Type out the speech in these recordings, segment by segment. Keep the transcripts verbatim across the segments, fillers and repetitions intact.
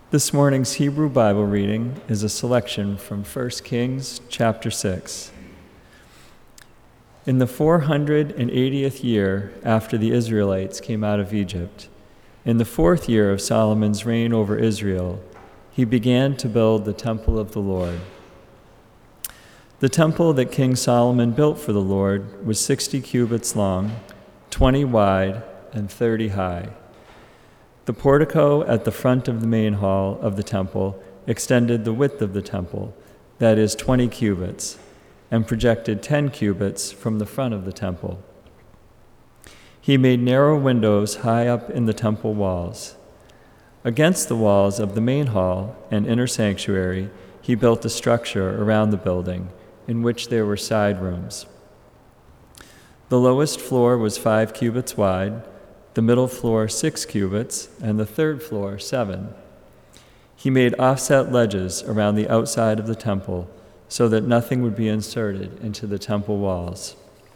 This morning's Hebrew Bible reading is a selection from First Kings chapter six. In the four hundred eightieth year after the Israelites came out of Egypt, in the fourth year of Solomon's reign over Israel, he began to build the temple of the Lord. The temple that King Solomon built for the Lord was sixty cubits long, twenty wide, and thirty high. The portico at the front of the main hall of the temple extended the width of the temple, that is twenty cubits, and projected ten cubits from the front of the temple. He made narrow windows high up in the temple walls. Against the walls of the main hall and inner sanctuary, he built a structure around the building in which there were side rooms. The lowest floor was five cubits wide, the middle floor six cubits, and the third floor seven. He made offset ledges around the outside of the temple so that nothing would be inserted into the temple walls.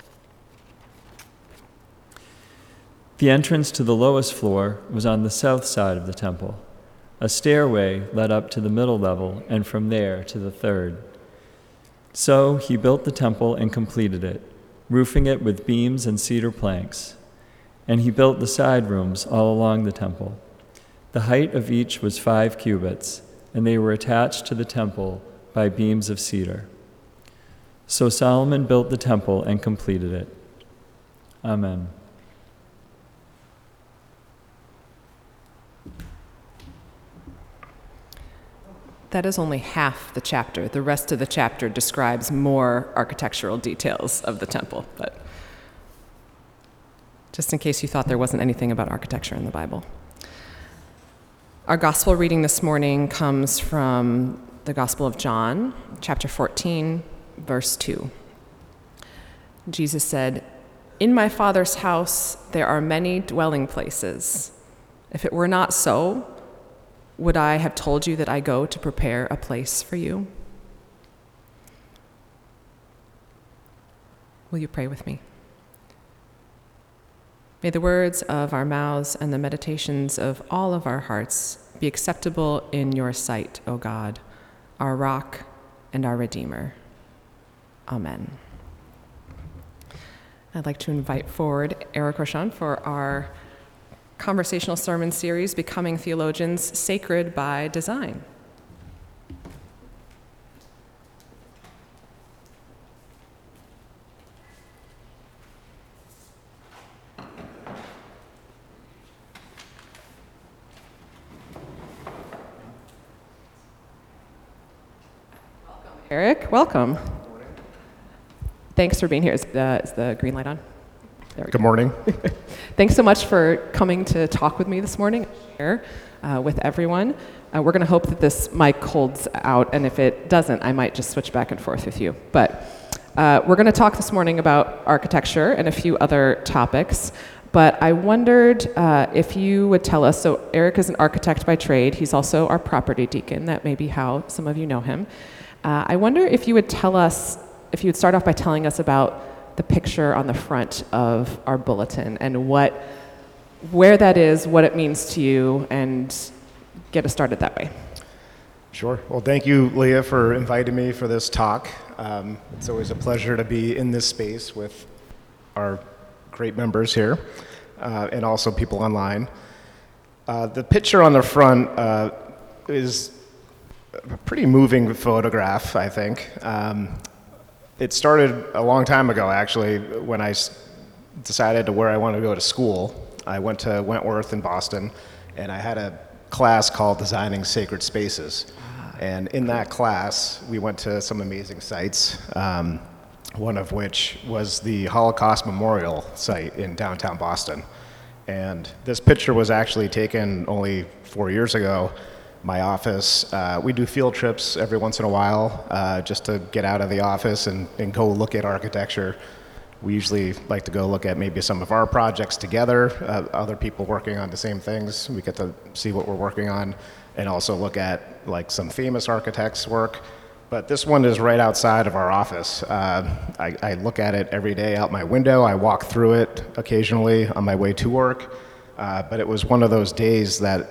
The entrance to the lowest floor was on the south side of the temple. A stairway led up to the middle level and from there to the third. So he built the temple and completed it, roofing it with beams and cedar planks. And he built the side rooms all along the temple. The height of each was five cubits, and they were attached to the temple by beams of cedar. So Solomon built the temple and completed it. Amen. That is only half the chapter. The rest of the chapter describes more architectural details of the temple, but just in case you thought there wasn't anything about architecture in the Bible. Our gospel reading this morning comes from the Gospel of John, chapter fourteen, verse two. Jesus said, "In my Father's house there are many dwelling places. If it were not so, would I have told you that I go to prepare a place for you?" Will you pray with me? May the words of our mouths and the meditations of all of our hearts be acceptable in your sight, O God, our rock and our Redeemer. Amen. I'd like to invite forward Eric Rochon for our conversational sermon series, Becoming Theologians, Sacred by Design. Eric, welcome. Thanks for being here. Is the, is the green light on? There we Good go. morning. Thanks so much for coming to talk with me this morning, share uh, with everyone. Uh, we're going to hope that this mic holds out, and if it doesn't, I might just switch back and forth with you. But uh, we're going to talk this morning about architecture and a few other topics. But I wondered uh, if you would tell us, so Eric is an architect by trade. He's also our property deacon. That may be how some of you know him. Uh, I wonder if you would tell us, if you would start off by telling us about the picture on the front of our bulletin and what, where that is, what it means to you, and get us started that way. Sure. Well, thank you, Leah, for inviting me for this talk. Um, it's always a pleasure to be in this space with our great members here uh, and also people online. Uh, the picture on the front uh, is a pretty moving photograph, I think. Um, it started a long time ago, actually, when I s- decided to where I wanted to go to school. I went to Wentworth in Boston, and I had a class called Designing Sacred Spaces. And in that class, we went to some amazing sites, um, one of which was the Holocaust Memorial site in downtown Boston. And this picture was actually taken only four years ago. My office, uh, we do field trips every once in a while uh, just to get out of the office and, and go look at architecture. We usually like to go look at maybe some of our projects together, uh, other people working on the same things. We get to see what we're working on and also look at like some famous architects' work. But this one is right outside of our office. Uh, I, I look at it every day out my window. I walk through it occasionally on my way to work. Uh, but it was one of those days that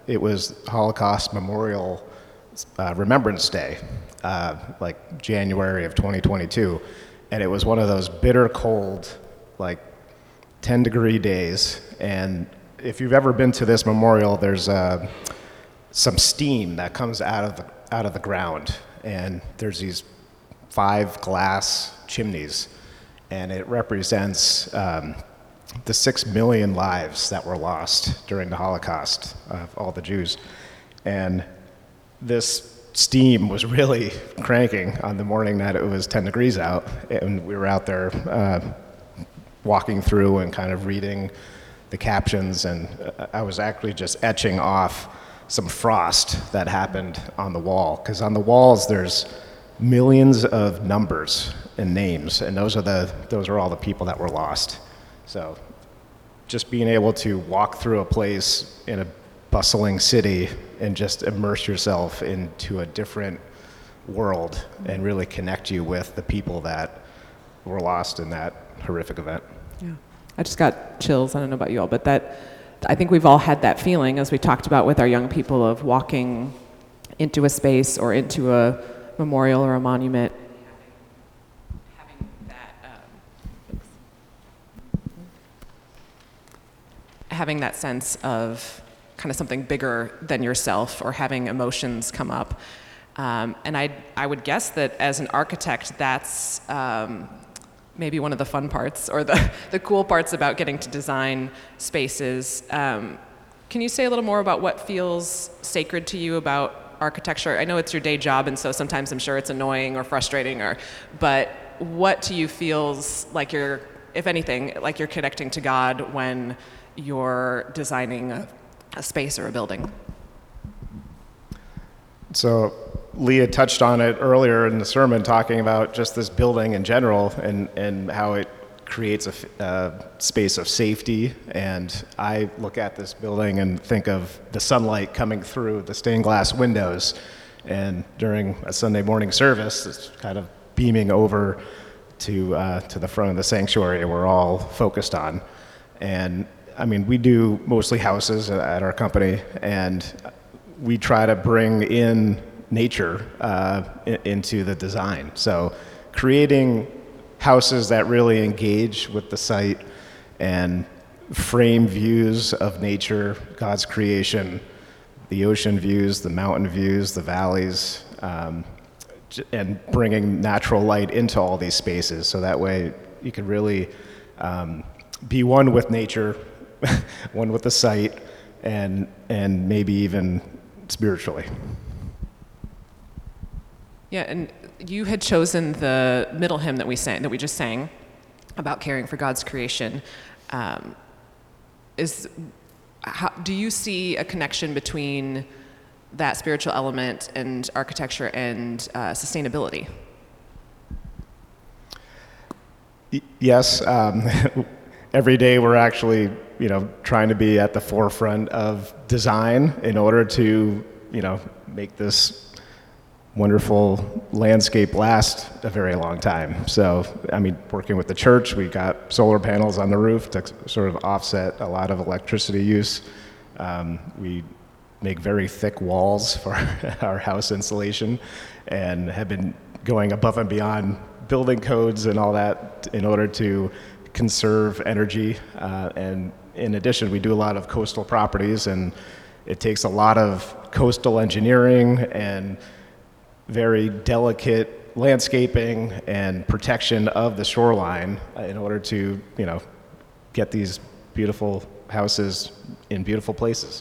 it was Holocaust Memorial uh, Remembrance Day, uh, like January of twenty twenty-two, and it was one of those bitter cold, like ten degree days. And if you've ever been to this memorial, there's uh, some steam that comes out of the out of the ground, and there's these five glass chimneys, and it represents um, the six million lives that were lost during the Holocaust of all the Jews. And this steam was really cranking on the morning that it was ten degrees out, and we were out there uh, walking through and kind of reading the captions, and I was actually just etching off some frost that happened on the wall, because on the walls there's millions of numbers and names, and those are the those are all the people that were lost. So just being able to walk through a place in a bustling city and just immerse yourself into a different world and really connect you with the people that were lost in that horrific event. Yeah, I just got chills. I don't know about you all, but that, I think we've all had that feeling, as we talked about with our young people, of walking into a space or into a memorial or a monument, having that, um, having that sense of kind of something bigger than yourself, or having emotions come up. Um, and I, I would guess that as an architect, that's um, maybe one of the fun parts, or the, the cool parts about getting to design spaces. Um, can you say a little more about what feels sacred to you about architecture? I know it's your day job, and so sometimes I'm sure it's annoying or frustrating, or, but what to you feels like you're, if anything, like you're connecting to God when you're designing a, a space or a building? So Leah touched on it earlier in the sermon, talking about just this building in general, and, and how it creates a uh, space of safety. And I look at this building and think of the sunlight coming through the stained glass windows, and during a Sunday morning service, it's kind of beaming over to uh, to the front of the sanctuary we're all focused on. And I mean, we do mostly houses at our company, and we try to bring in nature uh, into the design. So creating houses that really engage with the site and frame views of nature, God's creation, the ocean views, the mountain views, the valleys, um, and bringing natural light into all these spaces. So that way you can really um, be one with nature, one with the site, and and maybe even spiritually. Yeah, and you had chosen the middle hymn that we sang, that we just sang, about caring for God's creation. Um, is how, do you see a connection between that spiritual element and architecture and uh, sustainability? Y- yes. Um, every day we're actually, you know, trying to be at the forefront of design in order to, you know, make this wonderful landscape last a very long time. So, I mean, working with the church, we got solar panels on the roof to sort of offset a lot of electricity use. Um, we make very thick walls for our house insulation, and have been going above and beyond building codes and all that in order to conserve energy. Uh, and in addition, we do a lot of coastal properties, and it takes a lot of coastal engineering and very delicate landscaping and protection of the shoreline in order to, you know, get these beautiful houses in beautiful places.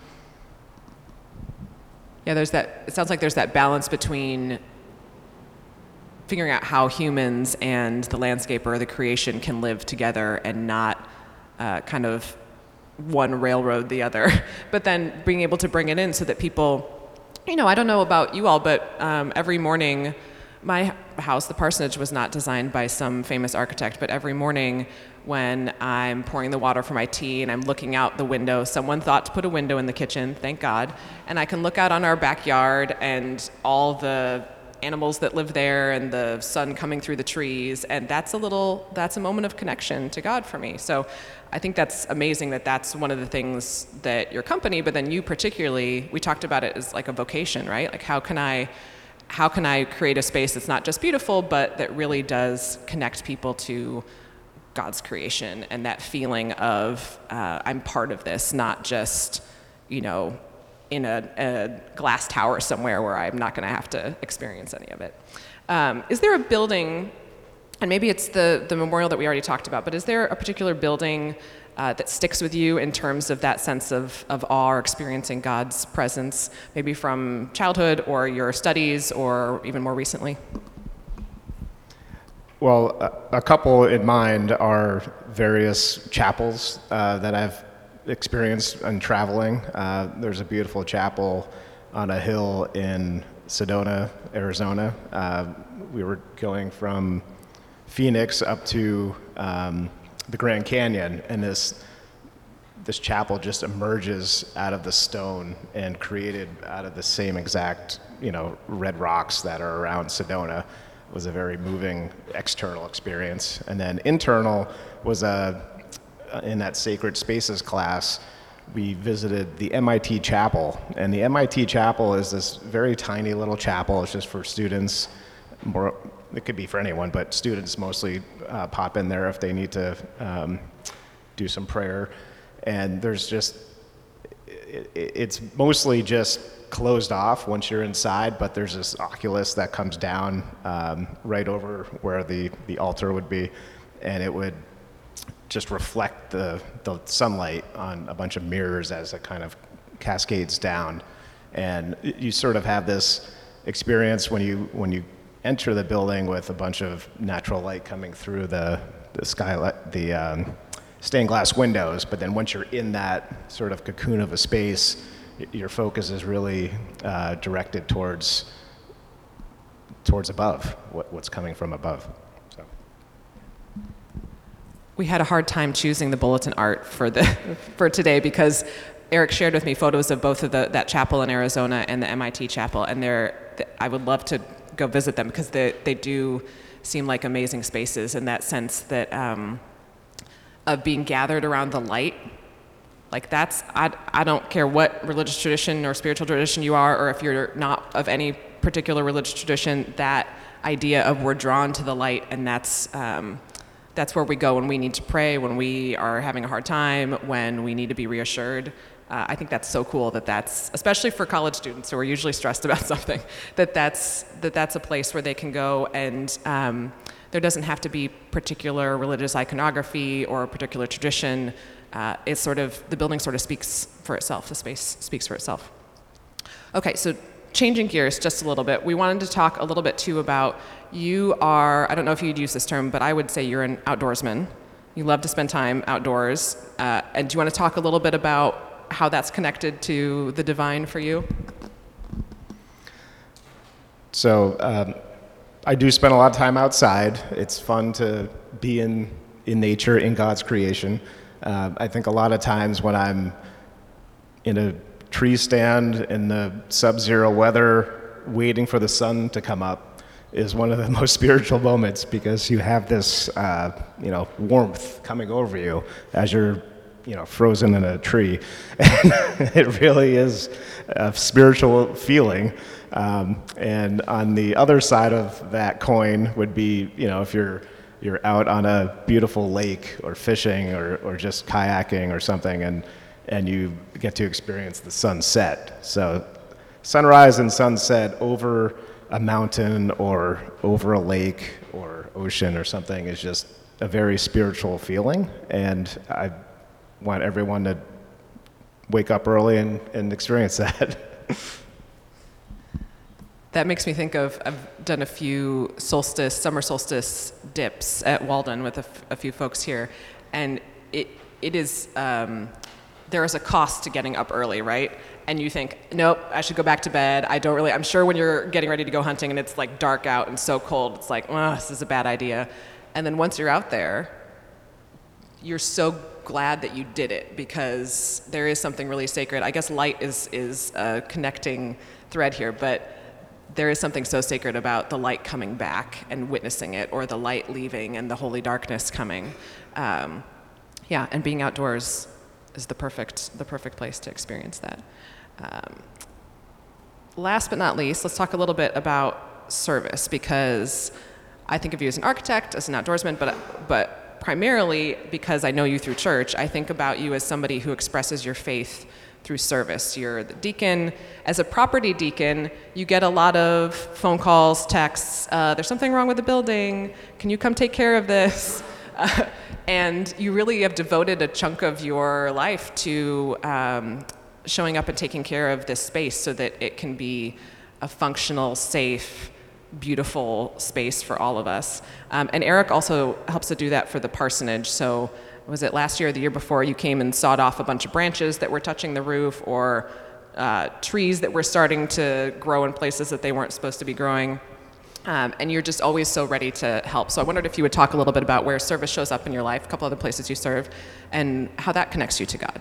Yeah, there's that, it sounds like there's that balance between figuring out how humans and the landscape or the creation can live together and not uh, kind of one railroad the other, but then being able to bring it in so that people, you know, I don't know about you all, but um, every morning, my house, the parsonage, was not designed by some famous architect, but every morning when I'm pouring the water for my tea and I'm looking out the window, someone thought to put a window in the kitchen, thank God, and I can look out on our backyard and all the animals that live there and the sun coming through the trees. And that's a little, that's a moment of connection to God for me. So I think that's amazing that that's one of the things that your company, but then you particularly, we talked about it as like a vocation, right? Like how can I, how can I create a space that's not just beautiful, but that really does connect people to God's creation and that feeling of uh, I'm part of this, not just, you know, in a, a glass tower somewhere where I'm not going to have to experience any of it. Um, is there a building, and maybe it's the, the memorial that we already talked about, but is there a particular building uh, that sticks with you in terms of that sense of, of awe or experiencing God's presence, maybe from childhood or your studies or even more recently? Well, a, a couple in mind are various chapels uh, that I've experienced in traveling. Uh, there's a beautiful chapel on a hill in Sedona, Arizona. Uh, we were going from Phoenix up to um, the Grand Canyon, and this this chapel just emerges out of the stone and created out of the same exact, you know, red rocks that are around Sedona. It was a very moving external experience. And then internal was a in that Sacred Spaces class, we visited the M I T Chapel. And the M I T Chapel is this very tiny little chapel. It's just for students. More, it could be for anyone, but students mostly uh, pop in there if they need to um, do some prayer. And there's just, it, it's mostly just closed off once you're inside, but there's this oculus that comes down um, right over where the, the altar would be. And it would just reflect the, the sunlight on a bunch of mirrors as it kind of cascades down. And you sort of have this experience when you when you enter the building with a bunch of natural light coming through the, the skylight, the um, stained glass windows, but then once you're in that sort of cocoon of a space, your focus is really uh, directed towards towards above, what, what's coming from above. We had a hard time choosing the bulletin art for the for today because Eric shared with me photos of both of the, that chapel in Arizona and the M I T chapel, and they're, I would love to go visit them because they, they do seem like amazing spaces in that sense that um, of being gathered around the light. Like that's, I, I don't care what religious tradition or spiritual tradition you are, or if you're not of any particular religious tradition, that idea of we're drawn to the light, and that's, um, that's where we go when we need to pray, when we are having a hard time, when we need to be reassured. Uh, I think that's so cool that that's, especially for college students who are usually stressed about something, that that's, that that's a place where they can go and um, there doesn't have to be particular religious iconography or a particular tradition. Uh, it's sort of, the building sort of speaks for itself, the space speaks for itself. Okay, so changing gears just a little bit, we wanted to talk a little bit too about, you are, I don't know if you'd use this term, but I would say you're an outdoorsman. You love to spend time outdoors. Uh, and do you want to talk a little bit about how that's connected to the divine for you? So um, I do spend a lot of time outside. It's fun to be in, in nature, in God's creation. Uh, I think a lot of times when I'm in a tree stand in the sub-zero weather, waiting for the sun to come up, is one of the most spiritual moments because you have this, uh, you know, warmth coming over you as you're, you know, frozen in a tree. And it really is a spiritual feeling. Um, and on the other side of that coin would be, you know, if you're you're out on a beautiful lake or fishing or, or just kayaking or something, and and you get to experience the sunset. So sunrise and sunset over a mountain or over a lake or ocean or something is just a very spiritual feeling, and I want everyone to wake up early and, and experience that. That makes me think of, I've done a few solstice, summer solstice dips at Walden with a, f- a few folks here, and it it is, um, there is a cost to getting up early, right? And you think, nope, I should go back to bed. I don't really, I'm sure when you're getting ready to go hunting and it's like dark out and so cold, it's like, oh, this is a bad idea. And then once you're out there, you're so glad that you did it because there is something really sacred. I guess light is, is a connecting thread here, but there is something so sacred about the light coming back and witnessing it, or the light leaving and the holy darkness coming. Um, yeah, and being outdoors is the perfect the perfect place to experience that. Um, last but not least, let's talk a little bit about service, because I think of you as an architect, as an outdoorsman, but but primarily because I know you through church, I think about you as somebody who expresses your faith through service. You're the deacon. As a property deacon, you get a lot of phone calls, texts, uh, there's something wrong with the building, can you come take care of this? Uh, and you really have devoted a chunk of your life to um, showing up and taking care of this space so that it can be a functional, safe, beautiful space for all of us. Um, and Eric also helps to do that for the parsonage. So was it last year or the year before, you came and sawed off a bunch of branches that were touching the roof, or uh, trees that were starting to grow in places that they weren't supposed to be growing. Um, and you're just always so ready to help. So I wondered if you would talk a little bit about where service shows up in your life, a couple other places you serve, and how that connects you to God.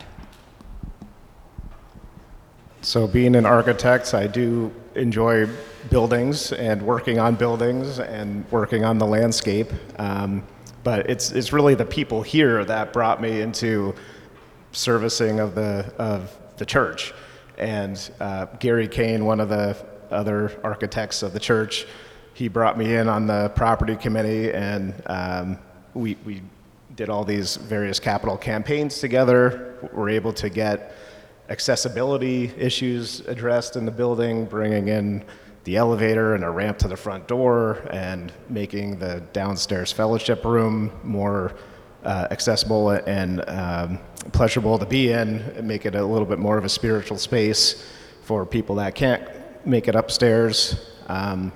So being an architect, I do enjoy buildings and working on buildings and working on the landscape. Um, but it's it's really the people here that brought me into servicing of the of the church. And uh, Gary Kane, one of the other architects of the church, he brought me in on the property committee, and um, we we did all these various capital campaigns together. We're able to get accessibility issues addressed in the building, bringing in the elevator and a ramp to the front door, and making the downstairs fellowship room more uh, accessible and um, pleasurable to be in, and make it a little bit more of a spiritual space for people that can't make it upstairs. Um,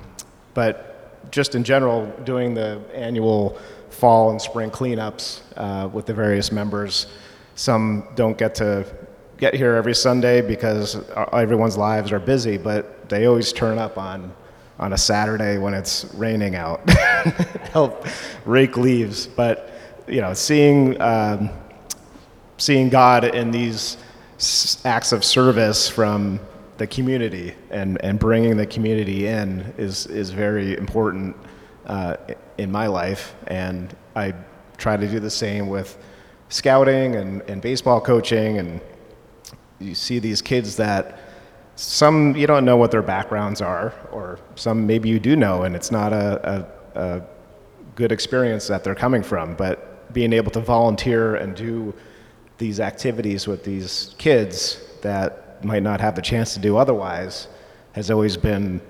but just in general, doing the annual fall and spring cleanups uh, with the various members. Some don't get to get here every Sunday because everyone's lives are busy, but they always turn up on on a Saturday when it's raining out, help rake leaves. But you know, seeing um, seeing God in these acts of service from the community and, and bringing the community in is is very important uh, in my life, and I try to do the same with scouting and, and baseball coaching. And you see these kids that some you don't know what their backgrounds are, or some maybe you do know, and it's not a, a, a good experience that they're coming from. But being able to volunteer and do these activities with these kids that might not have the chance to do otherwise has always been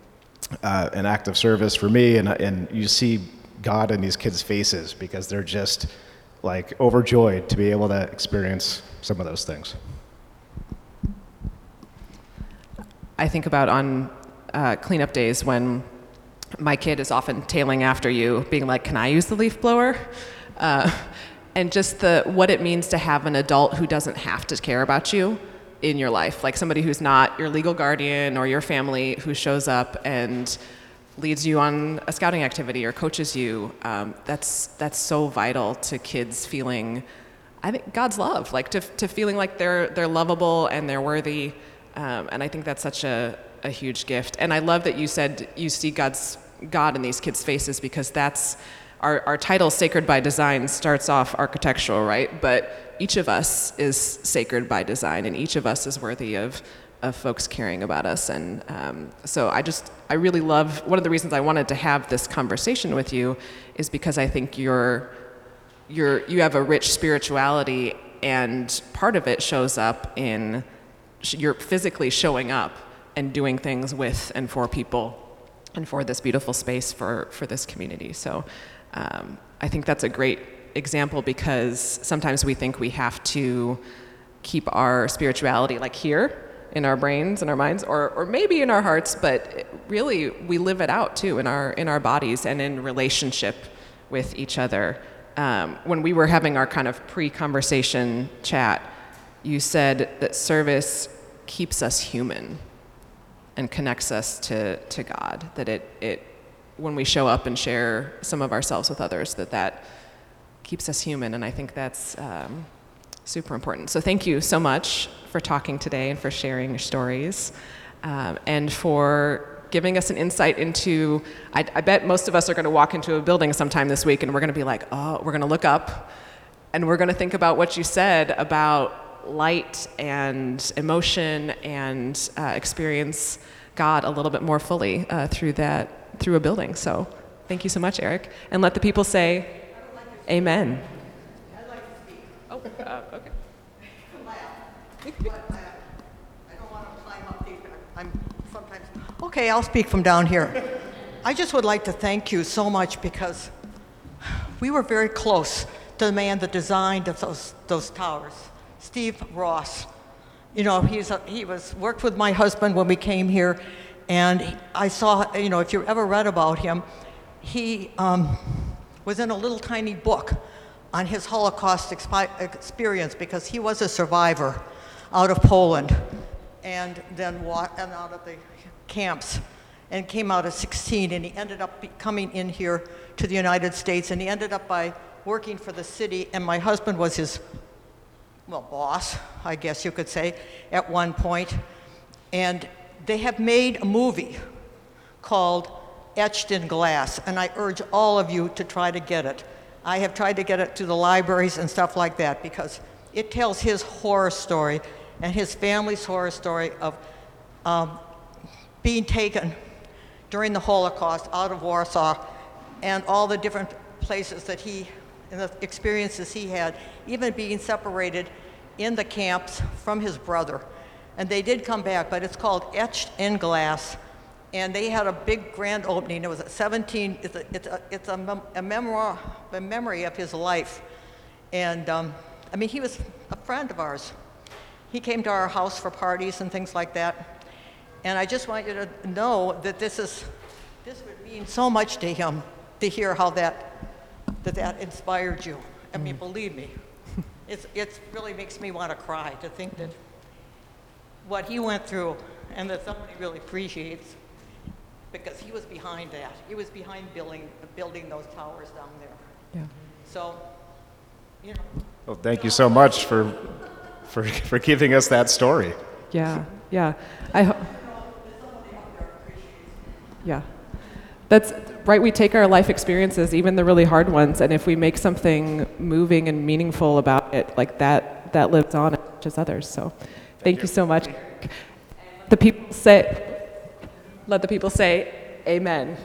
uh, an act of service for me. And, and you see God in these kids' faces because they're just like overjoyed to be able to experience some of those things. I think about on uh, cleanup days when my kid is often tailing after you, being like, "Can I use the leaf blower?" Uh, and just the what it means to have an adult who doesn't have to care about you in your life, like somebody who's not your legal guardian or your family, who shows up and leads you on a scouting activity or coaches you. Um, that's that's so vital to kids feeling, I think, God's love, like to to feeling like they're they're lovable and they're worthy. Um, and I think that's such a, a huge gift. And I love that you said you see God's God in these kids' faces, because that's our, our title, Sacred by Design, starts off architectural, right? But each of us is sacred by design, and each of us is worthy of, of folks caring about us. And um, so I just, I really love, one of the reasons I wanted to have this conversation with you is because I think you're, you're, you have a rich spirituality, and part of it shows up in you're physically showing up and doing things with and for people and for this beautiful space for, for this community. So um, I think that's a great example, because sometimes we think we have to keep our spirituality like here in our brains and our minds, or, or maybe in our hearts, but really we live it out too in our, in our bodies and in relationship with each other. Um, when we were having our kind of pre-conversation chat, you said that service keeps us human and connects us to, to God, that it, it, when we show up and share some of ourselves with others, that that keeps us human. And I think that's um, super important. So thank you so much for talking today and for sharing your stories, um, and for giving us an insight into, I, I bet most of us are going to walk into a building sometime this week and we're going to be like, oh, we're going to look up and we're going to think about what you said about light and emotion and uh, experience God a little bit more fully uh, through that, through a building. So thank you so much, Eric. And let the people say, amen. I'd like to speak. Oh, uh, okay. Laugh. But I, I don't want to climb up these. I'm sometimes. Okay, I'll speak from down here. I just would like to thank you so much because we were very close to the man that designed those those towers, Steve Ross. You know, he's a, he was worked with my husband when we came here, and he, I saw. You know, if you ever read about him, he um, was in a little tiny book on his Holocaust expi- experience because he was a survivor out of Poland and then wa- and out of the camps and came out at sixteen, and he ended up be- coming in here to the United States, and he ended up by working for the city, and my husband was his, well, boss, I guess you could say, at one point. And they have made a movie called Etched in Glass, and I urge all of you to try to get it. I have tried to get it to the libraries and stuff like that because it tells his horror story and his family's horror story of um, being taken during the Holocaust out of Warsaw and all the different places that he, and the experiences he had, even being separated in the camps from his brother. And they did come back, but it's called Etched in Glass. And they had a big grand opening. It was at seventeen, it's a, it's a, it's a, mem- a, memoir, a memory of his life. And um, I mean, he was a friend of ours. He came to our house for parties and things like that. And I just want you to know that this is, this would mean so much to him to hear how that, that, that inspired you. I mean, believe me, it's, it's really makes me want to cry to think that what he went through and that somebody really appreciates, because he was behind that. He was behind building, building those towers down there. Yeah. So, you know. Well, thank you so much for, for, for giving us that story. Yeah, yeah. I ho- yeah. That's right. We take our life experiences, even the really hard ones, and if we make something moving and meaningful about it, like that, that lives on and touches others. So thank you so much. The people say, let the people say, amen.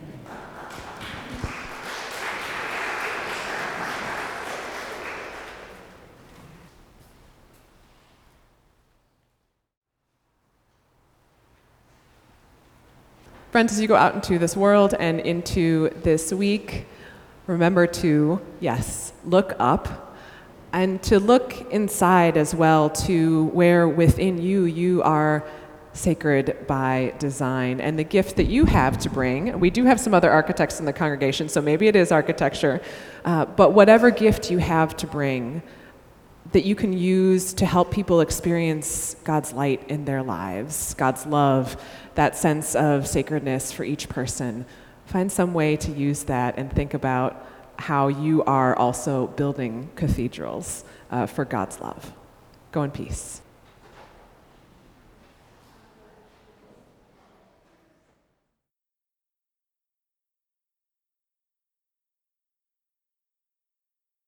Friends, as you go out into this world and into this week, remember to, yes, look up, and to look inside as well to where within you you are sacred by design, and the gift that you have to bring. We do have some other architects in the congregation, so maybe it is architecture, uh, but whatever gift you have to bring that you can use to help people experience God's light in their lives, God's love, that sense of sacredness for each person. Find some way to use that and think about how you are also building cathedrals uh, for God's love. Go in peace.